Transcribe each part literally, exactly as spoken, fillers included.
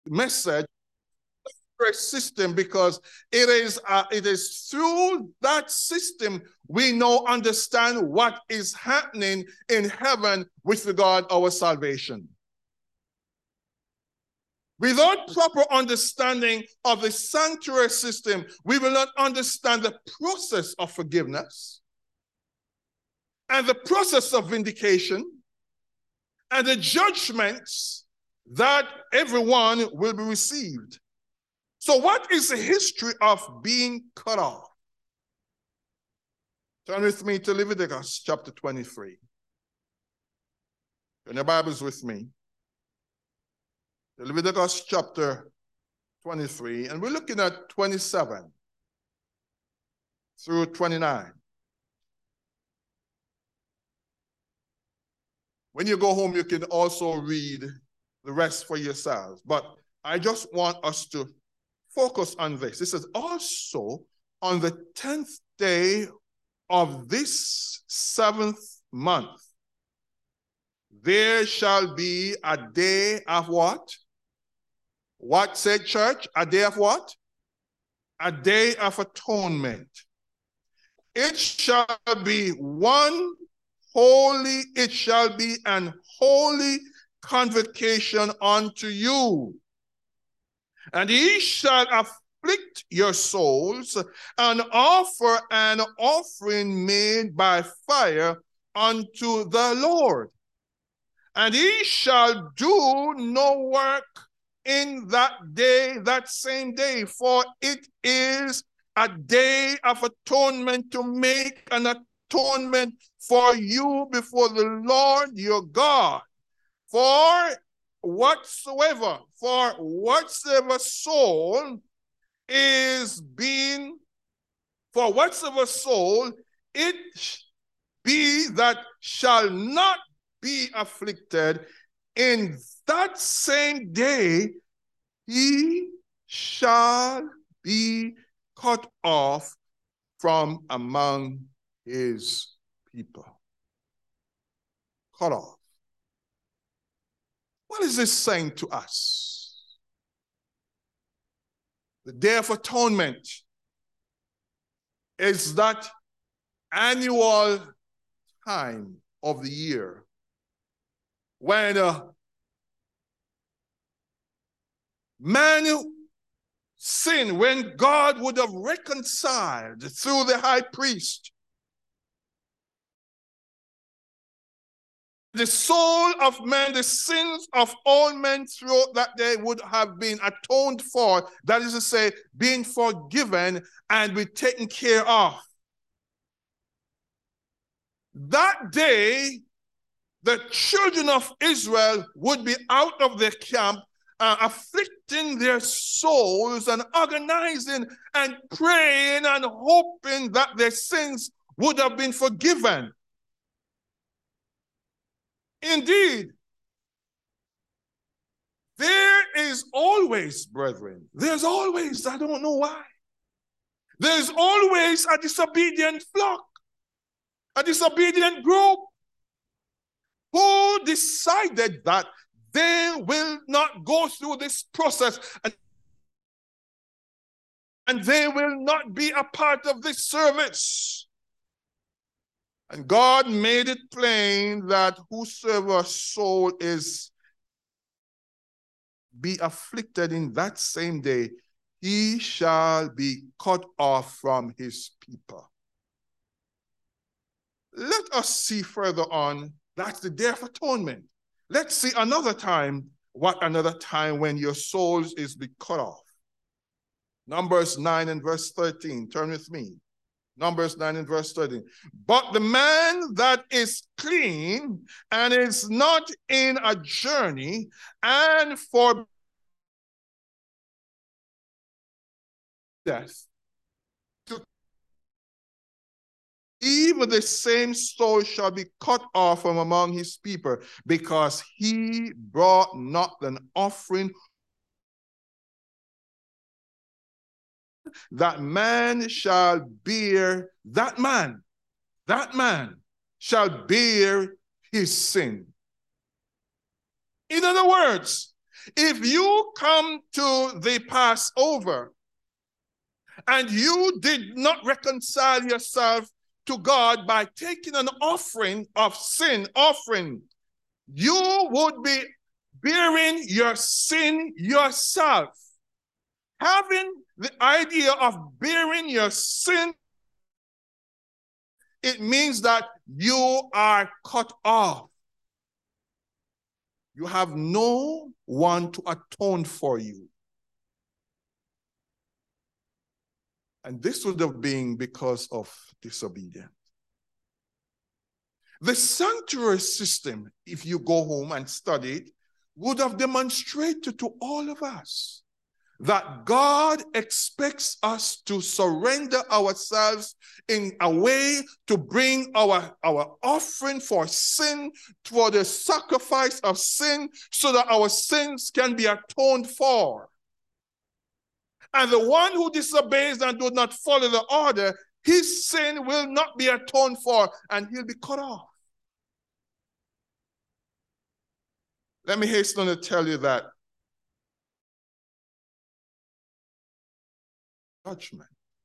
message system, because it is uh, it is through that system we now understand what is happening in heaven with regard to our salvation. Without proper understanding of the sanctuary system, we will not understand the process of forgiveness and the process of vindication and the judgments that everyone will be received. So what is the history of being cut off? Turn with me to Leviticus chapter twenty-three. And your Bible's with me. Leviticus chapter twenty-three, and we're looking at twenty-seven through twenty-nine. When you go home, you can also read the rest for yourselves. But I just want us to focus on this. It says, also on the tenth day of this seventh month, there shall be a day of what? What said church? A day of what? A day of atonement. It shall be one holy, it shall be an holy convocation unto you. And ye shall afflict your souls and offer an offering made by fire unto the Lord. And ye shall do no work in that day, that same day, for it is a day of atonement, to make an atonement for you before the Lord your God. For whatsoever, for whatsoever soul is being, for whatsoever soul it be that shall not be afflicted, in that same day he shall be cut off from among his people. Cut off. What is this saying to us? The Day of Atonement is that annual time of the year when uh, man sinned, when God would have reconciled through the high priest. The soul of man, the sins of all men throughout that day would have been atoned for. That is to say, being forgiven and be taken care of. That day, the children of Israel would be out of their camp, uh, afflicting their souls and organizing and praying and hoping that their sins would have been forgiven. Indeed, there is always, brethren, there's always, I don't know why, there's always a disobedient flock, a disobedient group who decided that they will not go through this process and, and they will not be a part of this service. And God made it plain that whosoever soul is be afflicted in that same day, he shall be cut off from his people. Let us see further on, that's the Day of Atonement. Let's see another time, what another time when your souls is be cut off. Numbers nine and verse thirteen, turn with me. Numbers nine and verse thirteen. But the man that is clean and is not in a journey and for death, to even the same soul shall be cut off from among his people, because he brought not an offering. That man shall bear, that man, that man shall bear his sin. In other words, If you come to the Passover and you did not reconcile yourself to God by taking an offering of sin offering, you would be bearing your sin yourself. Having the idea of bearing your sin, it means that you are cut off. You have no one to atone for you. And this would have been because of disobedience. The sanctuary system, if you go home and study it, would have demonstrated to all of us that God expects us to surrender ourselves in a way to bring our, our offering for sin, for the sacrifice of sin, so that our sins can be atoned for. And the one who disobeys and does not follow the order, his sin will not be atoned for, and he'll be cut off. Let me hasten to tell you that judgment,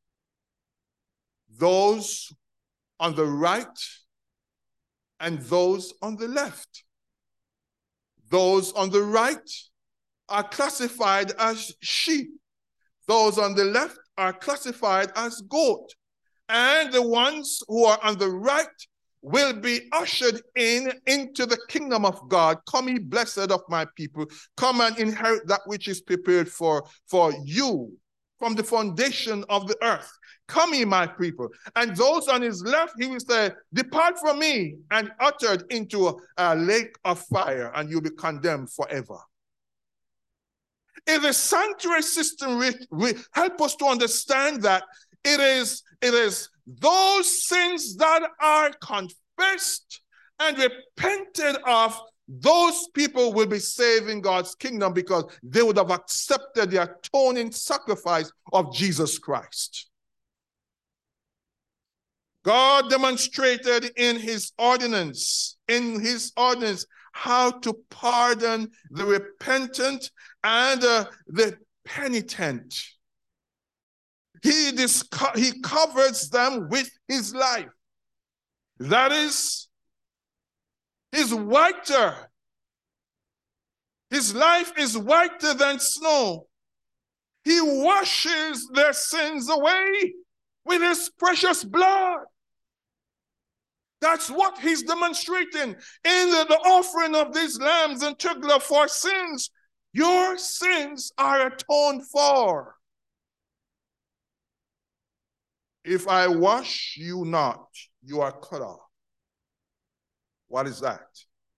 those on the right and those on the left. Those on the right are classified as sheep. Those on the left are classified as goat. And the ones who are on the right will be ushered in into the kingdom of God. Come ye blessed of my people, come and inherit that which is prepared for, for you from the foundation of the earth. Come ye my people. And those on his left, he will say, depart from me, and uttered into a, a lake of fire, and you'll be condemned forever. In the sanctuary system, we, we help us to understand that it is, it is those sins that are confessed and repented of, those people will be saved in God's kingdom because they would have accepted the atoning sacrifice of Jesus Christ. God demonstrated in his ordinance, in his ordinance, how to pardon the repentant and uh, the penitent. He, he covers them with his life. That is, is whiter. His life is whiter than snow. He washes their sins away with his precious blood. That's what he's demonstrating in the, the offering of these lambs and tugla for sins. Your sins are atoned for. If I wash you not, you are cut off. What is that?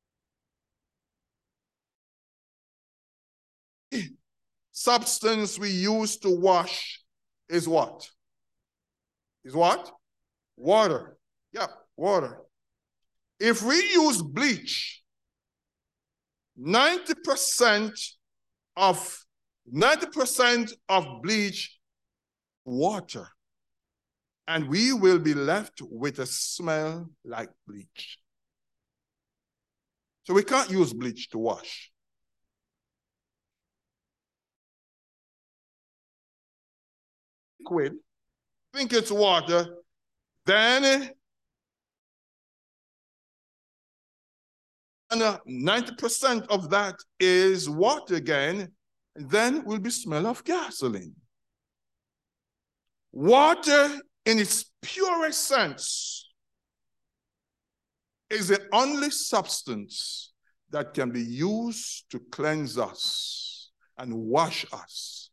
Substance we use to wash is what? Is what? Water. Yep, water. If we use bleach, ninety percent of ninety percent of bleach, water, and we will be left with a smell like bleach. So we can't use bleach to wash. Liquid, think it's water, then and ninety percent of that is water again, and then will be smell of gasoline. Water in its purest sense is the only substance that can be used to cleanse us and wash us.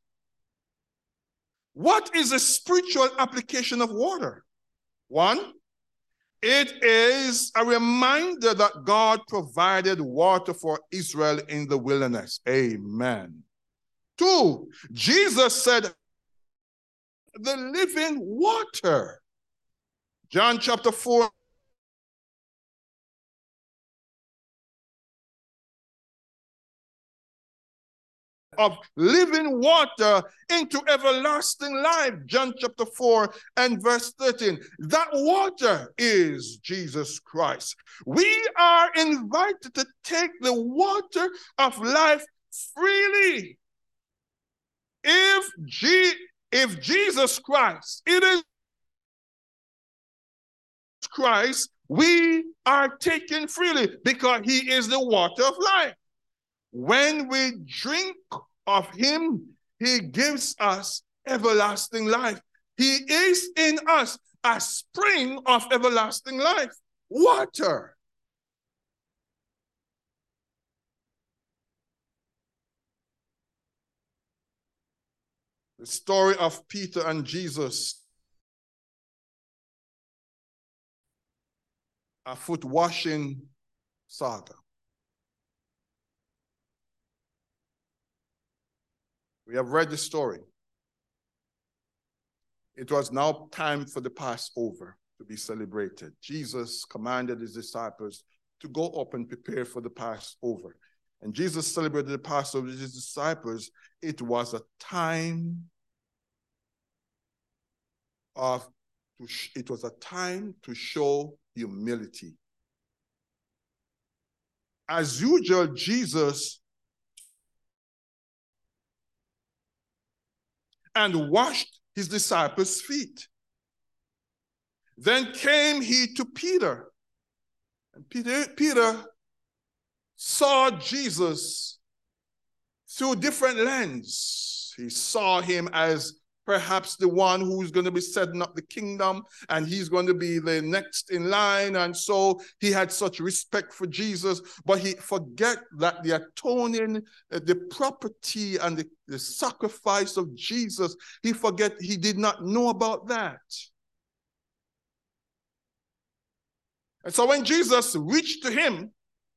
What is a spiritual application of water? One, it is a reminder that God provided water for Israel in the wilderness. Amen. Two, Jesus said, the living water. John chapter four. Of living water into everlasting life. John chapter four and verse thirteen. That water is Jesus Christ. We are invited to take the water of life freely. If, G, if Jesus Christ, it is Christ, we are taken freely because he is the water of life. When we drink of him, he gives us everlasting life. He is in us a spring of everlasting life. Water. The story of Peter and Jesus, a foot washing saga. We have read the story. It was now time for the Passover to be celebrated. Jesus commanded his disciples to go up and prepare for the Passover. And Jesus celebrated the Passover with his disciples. It was a time of, it was a time to show humility. As usual, Jesus and washed his disciples' feet. Then came he to Peter. And Peter, Peter saw Jesus through different lenses. He saw him as perhaps the one who's going to be setting up the kingdom, and he's going to be the next in line. And so he had such respect for Jesus, but he forget that the atoning, the property and the, the sacrifice of Jesus, he forget he did not know about that. And so when Jesus reached to him,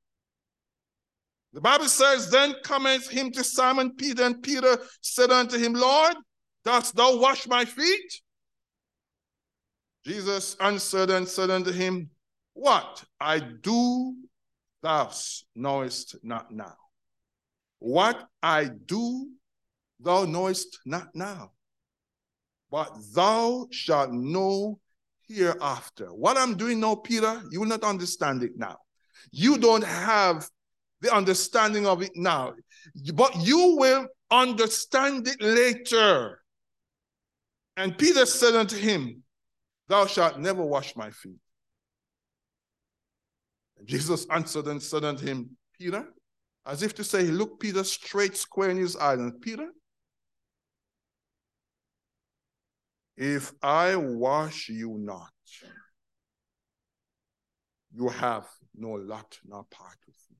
the Bible says, then cometh him to Simon Peter, and Peter said unto him, Lord, dost thou wash my feet? Jesus answered and said unto him, what I do thou knowest not now. What I do thou knowest not now, but thou shalt know hereafter. What I'm doing now, Peter, you will not understand it now. You don't have the understanding of it now, but you will understand it later. And Peter said unto him, thou shalt never wash my feet. And Jesus answered and said unto him, Peter, as if to say, look Peter straight square in his eyes, and Peter, if I wash you not, you have no lot nor part with me.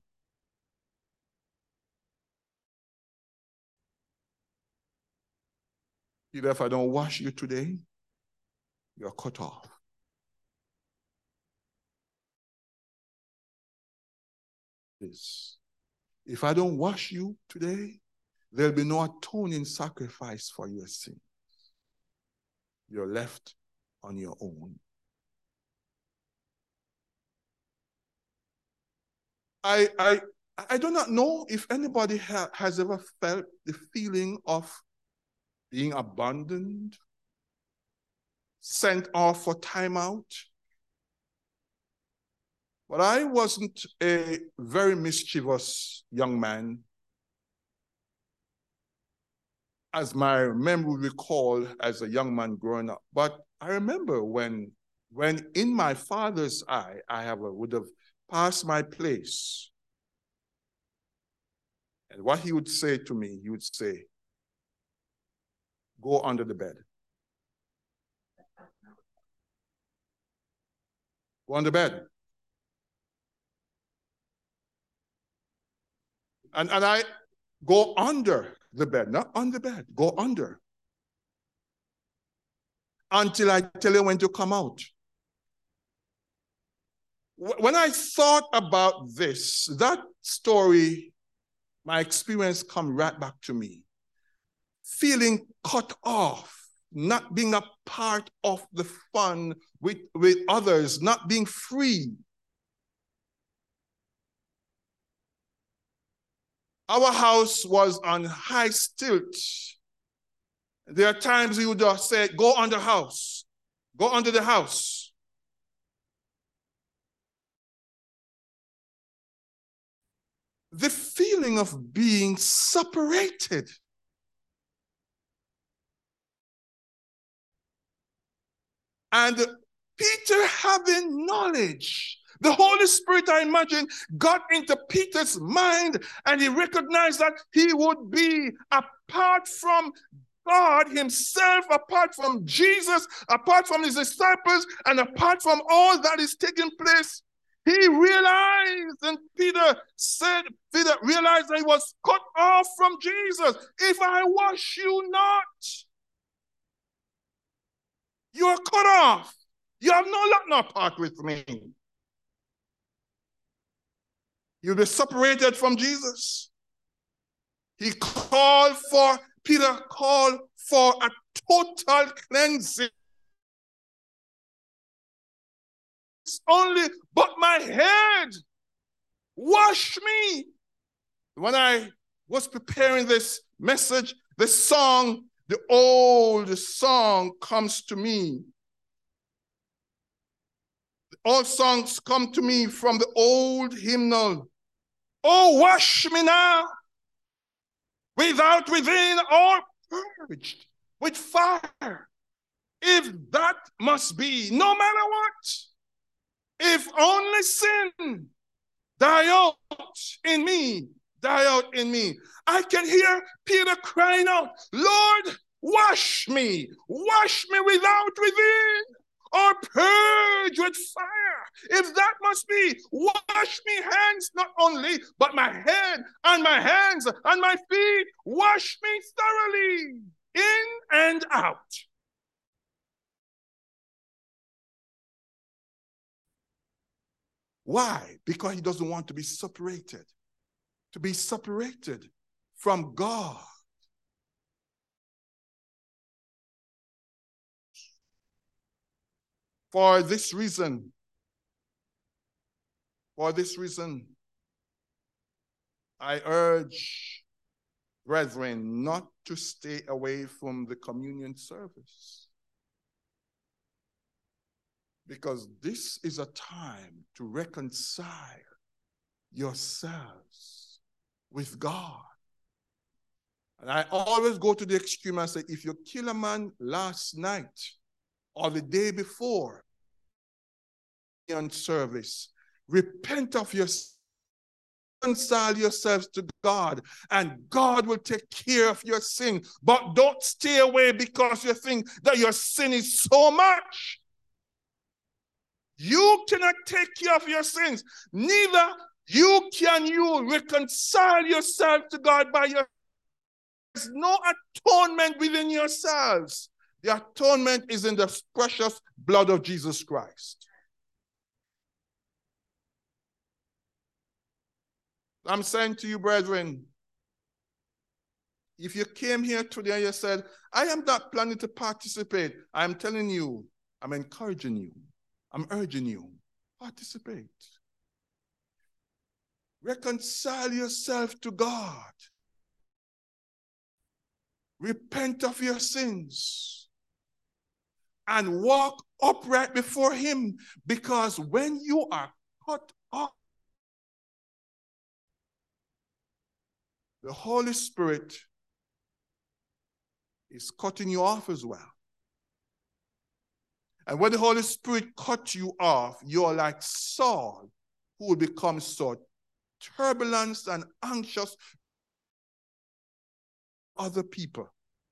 Peter, if I don't wash you today, you're cut off. This. If I don't wash you today, there'll be no atoning sacrifice for your sin. You're left on your own. I, I, I do not know if anybody ha has ever felt the feeling of being abandoned, sent off for timeout. But I wasn't a very mischievous young man, as my memory would recall as a young man growing up. But I remember when, when in my father's eye, I have a, would have passed my place. And what he would say to me, he would say, go under the bed. Go on the bed. And, and I go under the bed, not on the bed, go under. Until I tell you when to come out. When I thought about this, that story, my experience come right back to me. Feeling cut off, not being a part of the fun with, with others, not being free. Our house was on high stilt. There are times he would just say, go under the house, go under the house. the feeling of being separated. And Peter, having knowledge, the Holy Spirit, I imagine, got into Peter's mind, and he recognized that he would be apart from God himself, apart from Jesus, apart from his disciples, and apart from all that is taking place. He realized, and Peter said, Peter realized that he was cut off from Jesus. If I wash you not, you are cut off. You have no lot, no part with me. You'll be separated from Jesus. He called for, Peter called for a total cleansing. It's only but my head. Wash me. When I was preparing this message, this song, the old song comes to me. All songs come to me from the old hymnal. Oh, wash me now, without, within, or purged with fire. If that must be, no matter what, if only sin die out in me, die out in me. I can hear Peter crying out, Lord, wash me, wash me without, within, or purge with fire. If that must be, wash me hands not only, but my head and my hands and my feet. Wash me thoroughly, in and out. Why? Because he doesn't want to be separated. To be separated from God. For this reason, for this reason, I urge brethren not to stay away from the communion service. Because this is a time to reconcile yourselves with God. And I always go to the extreme and say, if you kill a man last night or the day before in service, repent of your sin, reconcile yourselves to God, and God will take care of your sin. But don't stay away because you think that your sin is so much. You cannot take care of your sins. Neither you can you reconcile yourself to God by your. There's no atonement within yourselves. The atonement is in the precious blood of Jesus Christ. I'm saying to you, brethren, if you came here today and you said, I am not planning to participate, I'm telling you, I'm encouraging you, I'm urging you, participate. Reconcile yourself to God. Repent of your sins and walk upright before him, because when you are cut off, the Holy Spirit is cutting you off as well. And when the Holy Spirit cuts you off, you're like Saul, who will become so turbulent and anxious other people.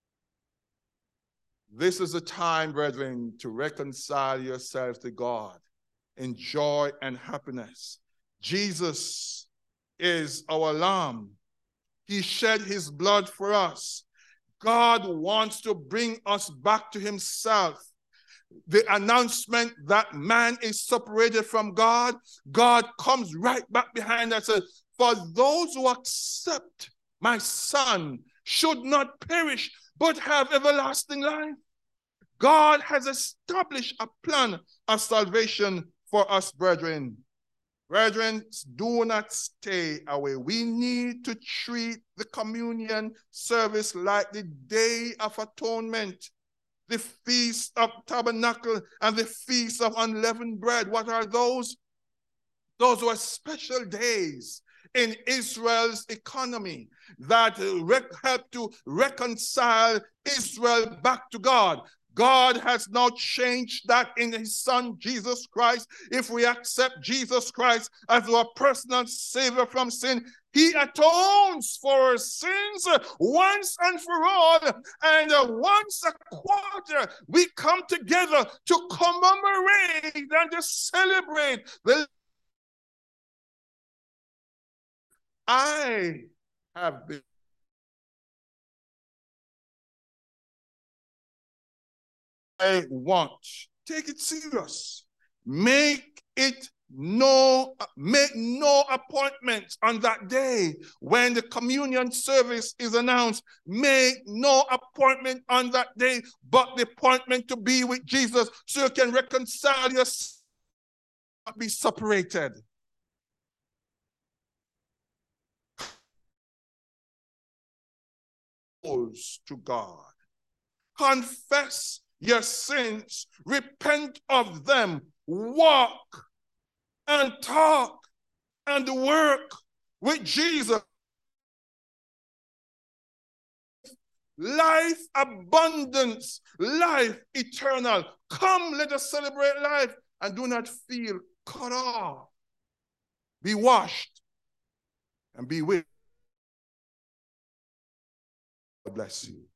This is a time, brethren, to reconcile yourselves to God in joy and happiness. Jesus is our Lamb. He shed his blood for us. God wants to bring us back to himself. The announcement that man is separated from God, God comes right back behind us and says, for those who accept my Son should not perish, but have everlasting life. God has established a plan of salvation for us, brethren. Brethren, do not stay away. We need to treat the communion service like the Day of Atonement, the Feast of Tabernacle, and the Feast of Unleavened Bread. What are those? Those were special days in Israel's economy that helped to reconcile Israel back to God. God has now changed that in his son, Jesus Christ. If we accept Jesus Christ as our personal savior from sin, he atones for our sins once and for all. And once a quarter, we come together to commemorate and to celebrate the I have been. I want. Take it serious. Make it no, make no appointment on that day when the communion service is announced. Make no appointment on that day, but the appointment to be with Jesus so you can reconcile yourself, not be separated. To God. Confess your sins, repent of them, walk and talk and work with Jesus. Life abundance, life eternal. Come, let us celebrate life and do not feel cut off. Be washed and be with. God bless you.